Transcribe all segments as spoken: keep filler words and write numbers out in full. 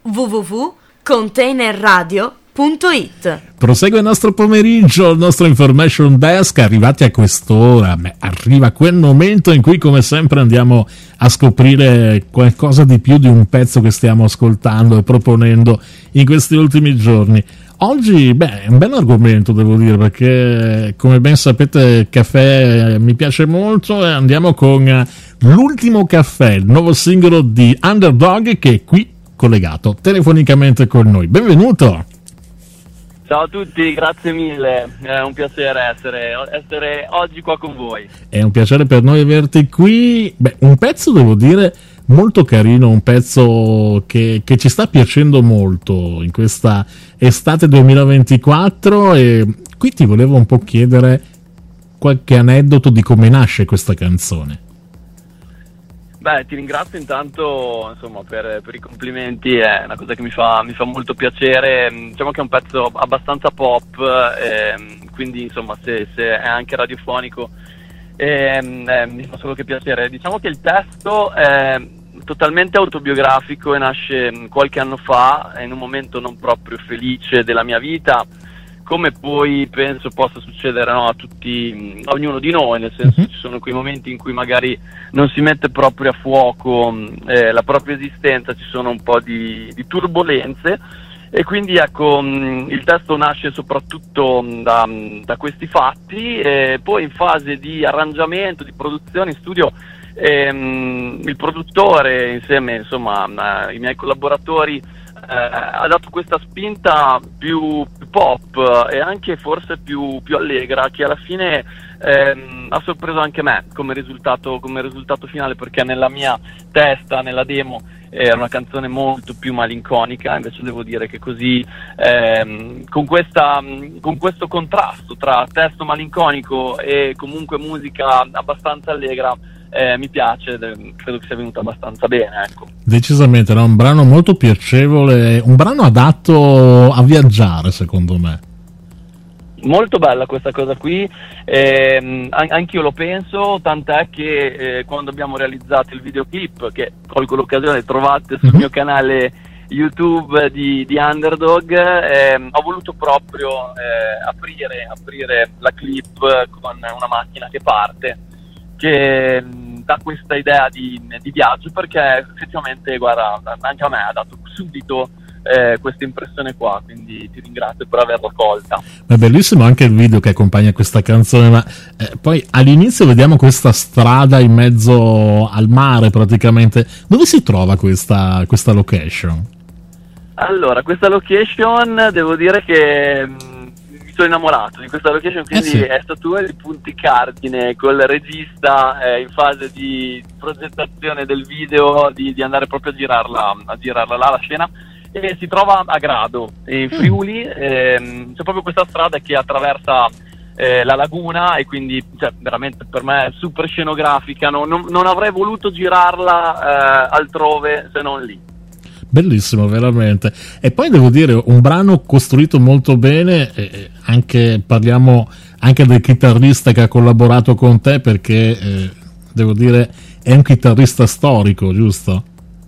w w w punto container radio punto it. Prosegue il nostro pomeriggio, il nostro information desk. Arrivati a quest'ora, beh, arriva quel momento in cui, come sempre, andiamo a scoprire qualcosa di più di un pezzo che stiamo ascoltando e proponendo in questi ultimi giorni. Oggi, beh, è un bel argomento, devo dire, perché, come ben sapete, il caffè mi piace molto e andiamo con l'ultimo caffè, il nuovo singolo di Underdog, che è qui collegato telefonicamente con noi. Benvenuto! Ciao a tutti, grazie mille, è un piacere essere, essere oggi qua con voi. È un piacere per noi averti qui. Beh, un pezzo, devo dire, molto carino, un pezzo che, che ci sta piacendo molto in questa estate duemilaventiquattro, e qui ti volevo un po' chiedere qualche aneddoto di come nasce questa canzone. Beh, ti ringrazio intanto, insomma, per, per i complimenti, è una cosa che mi fa, mi fa molto piacere. Diciamo che è un pezzo abbastanza pop, eh, quindi insomma se, se è anche radiofonico eh, eh, mi fa solo che piacere. Diciamo che il testo è totalmente autobiografico e nasce qualche anno fa, in un momento non proprio felice della mia vita, come poi penso possa succedere, no, a tutti, a ognuno di noi, nel senso che ci sono quei momenti in cui magari non si mette proprio a fuoco eh, la propria esistenza, ci sono un po' di, di turbolenze, e quindi ecco, mh, il testo nasce soprattutto da, da questi fatti, e poi in fase di arrangiamento, di produzione in studio, ehm, il produttore insieme, insomma, ai miei collaboratori, Eh, ha dato questa spinta più, più pop e anche forse più, più allegra, che alla fine ehm, ha sorpreso anche me come risultato, come risultato finale, perché nella mia testa, nella demo, era una canzone molto più malinconica. Invece devo dire che così, ehm, con, questa, con questo contrasto tra testo malinconico e comunque musica abbastanza allegra, Eh, mi piace, credo che sia venuto abbastanza bene, ecco. Decisamente, era un brano molto piacevole, un brano adatto a viaggiare, secondo me. Molto bella questa cosa qui, eh, anch'io lo penso, tant'è che eh, quando abbiamo realizzato il videoclip, che colgo l'occasione, trovate sul mio canale YouTube di, di Underdog, eh, ho voluto proprio eh, aprire, aprire la clip con una macchina che parte, che dà questa idea di, di viaggio, perché effettivamente, guarda, anche a me ha dato subito eh, questa impressione qua, quindi ti ringrazio per averla colta. È bellissimo anche il video che accompagna questa canzone, ma eh, poi all'inizio vediamo questa strada in mezzo al mare praticamente. Dove si trova questa, questa location? Allora, questa location, devo dire che sono innamorato di questa location, quindi eh sì. È stato uno dei punti cardine col regista eh, in fase di progettazione del video, di, di andare proprio a girarla, a girarla là la scena, e si trova a Grado, in Friuli. ehm, c'è proprio questa strada che attraversa eh, la laguna, e quindi, cioè, veramente per me è super scenografica, no? non, non avrei voluto girarla eh, altrove se non lì. Bellissimo, veramente. E poi devo dire, un brano costruito molto bene, eh, anche parliamo anche del chitarrista che ha collaborato con te, perché eh, devo dire è un chitarrista storico, giusto?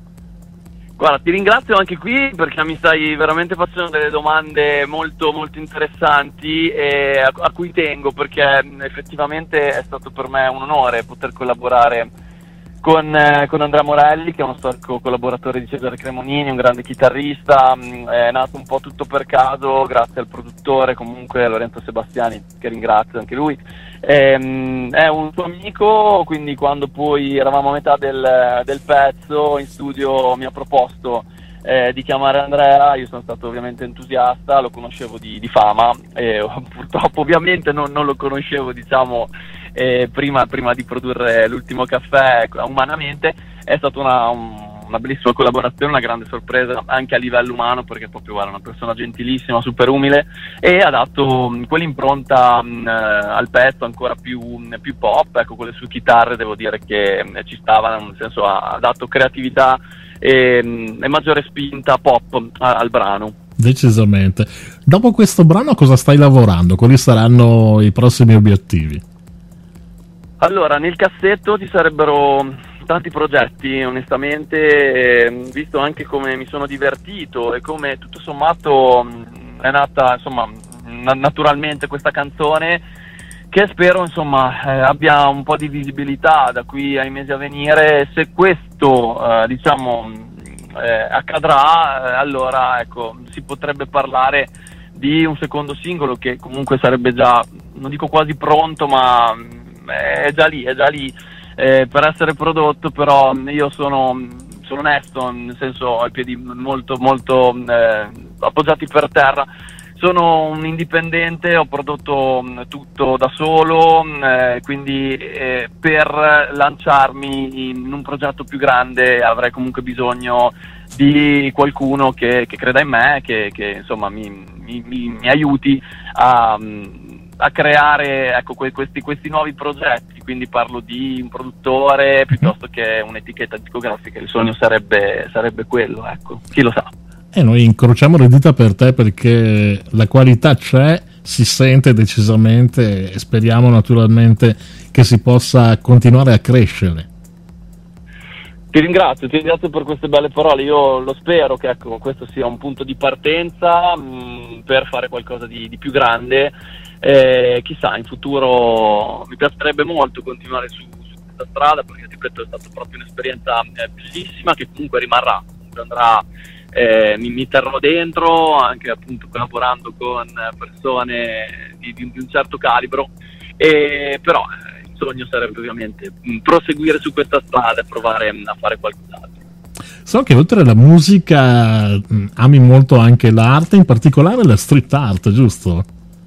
Guarda, ti ringrazio anche qui, perché mi stai veramente facendo delle domande molto molto interessanti e a, a cui tengo, perché effettivamente è stato per me un onore poter collaborare Con, eh, con Andrea Morelli, che è uno storico collaboratore di Cesare Cremonini, un grande chitarrista. È nato un po' tutto per caso, grazie al produttore, comunque Lorenzo Sebastiani, che ringrazio anche lui. Ehm, è un suo amico, quindi quando poi eravamo a metà del, del pezzo, in studio mi ha proposto eh, di chiamare Andrea. Io sono stato ovviamente entusiasta, lo conoscevo di, di fama, e purtroppo ovviamente non, non lo conoscevo, diciamo, Eh, prima, prima di produrre l'ultimo caffè umanamente. È stata una, un, una bellissima collaborazione, una grande sorpresa anche a livello umano, perché proprio guarda, una persona gentilissima, super umile, e ha dato mh, quell'impronta mh, al pezzo ancora più, mh, più pop, ecco, con le sue chitarre devo dire che mh, ci stava, nel senso ha, ha dato creatività e, mh, e maggiore spinta pop a, al brano. Decisamente. Dopo questo brano cosa stai lavorando? Quali saranno i prossimi obiettivi? Allora, nel cassetto ci sarebbero tanti progetti, onestamente, eh, visto anche come mi sono divertito e come tutto sommato mh, è nata, insomma, na- naturalmente questa canzone, che spero, insomma, eh, abbia un po' di visibilità da qui ai mesi a venire. Se questo, eh, diciamo, eh, accadrà, eh, allora, ecco, si potrebbe parlare di un secondo singolo che comunque sarebbe già, non dico quasi pronto, ma è già lì, è già lì eh, per essere prodotto. Però io sono, sono onesto, nel senso, ho i piedi molto molto eh, appoggiati per terra. Sono un indipendente, ho prodotto mh, tutto da solo, eh, quindi eh, per lanciarmi in un progetto più grande avrei comunque bisogno di qualcuno che, che creda in me, che, che insomma mi, mi, mi, mi aiuti a, a creare, ecco, que, questi, questi nuovi progetti. Quindi parlo di un produttore piuttosto che un'etichetta discografica. Il sogno sarebbe, sarebbe quello, ecco, chi lo sa. E noi incrociamo le dita per te, perché la qualità c'è, si sente decisamente, e speriamo naturalmente che si possa continuare a crescere. Ti ringrazio, ti ringrazio per queste belle parole. Io lo spero che, ecco, questo sia un punto di partenza mh, per fare qualcosa di, di più grande. Eh, chissà, in futuro mi piacerebbe molto continuare su, su questa strada, perché ti ripeto, è stata proprio un'esperienza eh, bellissima, che comunque rimarrà, comunque andrà. Eh, mi, mi terrò dentro, anche appunto collaborando con persone di, di, di un certo calibro, e però eh, il sogno sarebbe ovviamente mh, proseguire su questa strada e provare mh, a fare qualcos'altro. So che oltre alla musica mh, ami molto anche l'arte, in particolare la street art, giusto?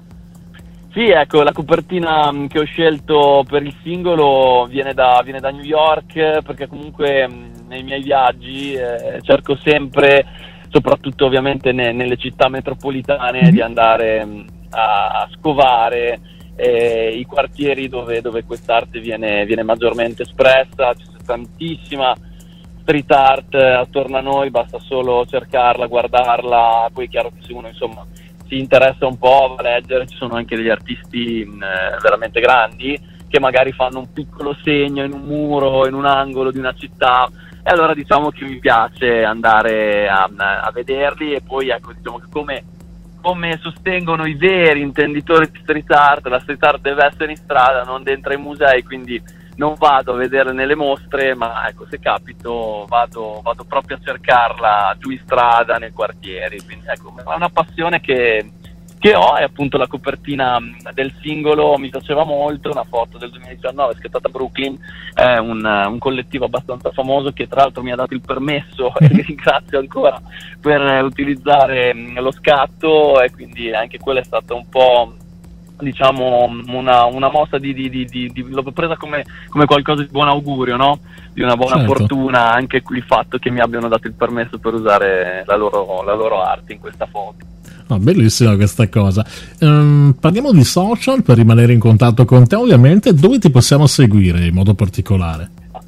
Sì, ecco, la copertina mh, che ho scelto per il singolo viene da, viene da New York, perché comunque mh, nei miei viaggi eh, cerco sempre, soprattutto ovviamente ne, nelle città metropolitane, di andare mh, a scovare eh, i quartieri dove, dove quest'arte viene, viene maggiormente espressa. C'è tantissima street art attorno a noi, basta solo cercarla, guardarla. Poi è chiaro che se uno, insomma, si interessa un po' a leggere, ci sono anche degli artisti eh, veramente grandi che magari fanno un piccolo segno in un muro, in un angolo di una città, e allora diciamo che mi piace andare a, a vederli. E poi, ecco, diciamo che come, come sostengono i veri intenditori di street art, la street art deve essere in strada, non dentro ai musei, quindi non vado a vederla nelle mostre, ma ecco, se capito vado, vado proprio a cercarla giù in strada, nei quartieri. Quindi ecco, è una passione che, che ho, e appunto la copertina del singolo mi piaceva molto, una foto del duemiladiciannove scattata a Brooklyn, è un, un collettivo abbastanza famoso che tra l'altro mi ha dato il permesso, e li ringrazio ancora, per utilizzare lo scatto, e quindi anche quella è stata un po', diciamo, una, una mossa di, di, di, di, di l'ho presa come, come qualcosa di buon augurio, no? Di una buona Certo. fortuna, anche il fatto che mi abbiano dato il permesso per usare la loro, la loro arte in questa foto. Oh, bellissima questa cosa. Um, parliamo di social per rimanere in contatto con te, ovviamente. Dove ti possiamo seguire in modo particolare?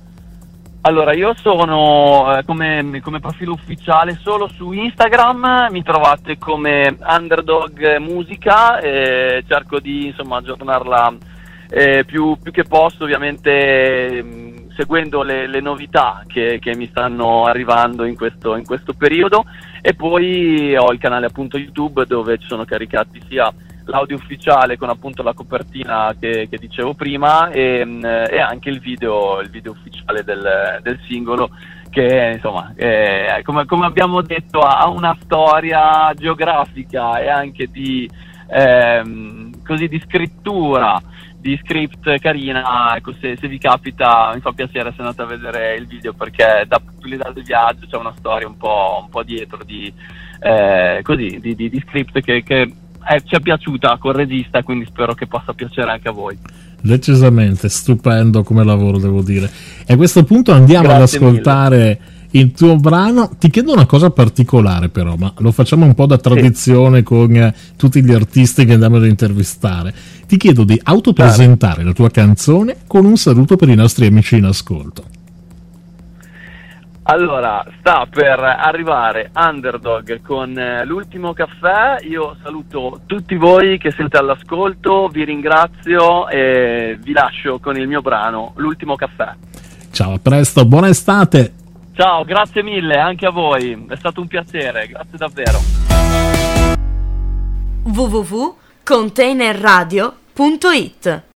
Allora, io sono eh, come, come profilo ufficiale solo su Instagram, mi trovate come Underdog Musica, e cerco di, insomma, aggiornarla eh, più, più che posso, ovviamente mh, seguendo le, le novità che, che mi stanno arrivando in questo, in questo periodo. E poi ho il canale appunto YouTube, dove ci sono caricati sia l'audio ufficiale con appunto la copertina che, che dicevo prima, e, e anche il video, il video ufficiale del, del singolo, che insomma è, come, come abbiamo detto, ha una storia geografica e anche di, ehm, così, di scrittura, di script carina. Ecco, se, se vi capita, mi fa piacere se andate a vedere il video, perché dà possibilità del viaggio, c'è una storia un po', un po' dietro di, eh, così, di, di, di script che, che Eh, ci è piaciuta col regista, quindi spero che possa piacere anche a voi. Decisamente stupendo come lavoro, devo dire. E a questo punto andiamo Grazie ad ascoltare mille. Il tuo brano. Ti chiedo una cosa particolare però, ma lo facciamo un po' da tradizione, sì, con eh, tutti gli artisti che andiamo ad intervistare. Ti chiedo di autopresentare la tua canzone con un saluto per i nostri amici in ascolto. Allora, sta per arrivare Underdog con eh, l'ultimo caffè. Io saluto tutti voi che siete all'ascolto, vi ringrazio e vi lascio con il mio brano, l'ultimo caffè. Ciao, a presto, buona estate. Ciao, grazie mille anche a voi, è stato un piacere, grazie davvero. w w w punto container radio punto it